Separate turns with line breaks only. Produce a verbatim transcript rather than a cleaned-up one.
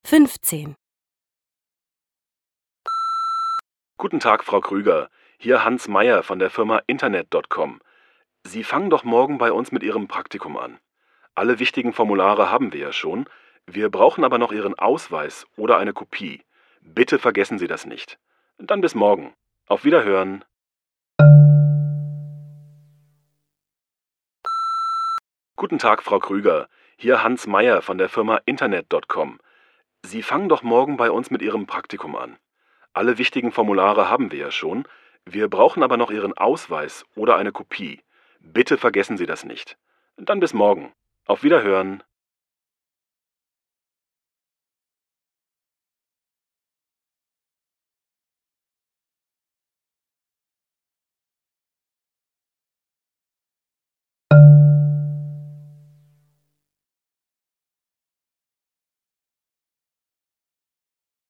fünfzehn.
Guten Tag, Frau Krüger. Hier Hans Meyer von der Firma Internet Punkt com. Sie fangen doch morgen bei uns mit Ihrem Praktikum an. Alle wichtigen Formulare haben wir ja schon. Wir brauchen aber noch Ihren Ausweis oder eine Kopie. Bitte vergessen Sie das nicht. Dann bis morgen. Auf Wiederhören. Guten Tag, Frau Krüger. Hier Hans Meyer von der Firma Internet Punkt com. Sie fangen doch morgen bei uns mit Ihrem Praktikum an. Alle wichtigen Formulare haben wir ja schon. Wir brauchen aber noch Ihren Ausweis oder eine Kopie. Bitte vergessen Sie das nicht. Dann bis morgen. Auf Wiederhören.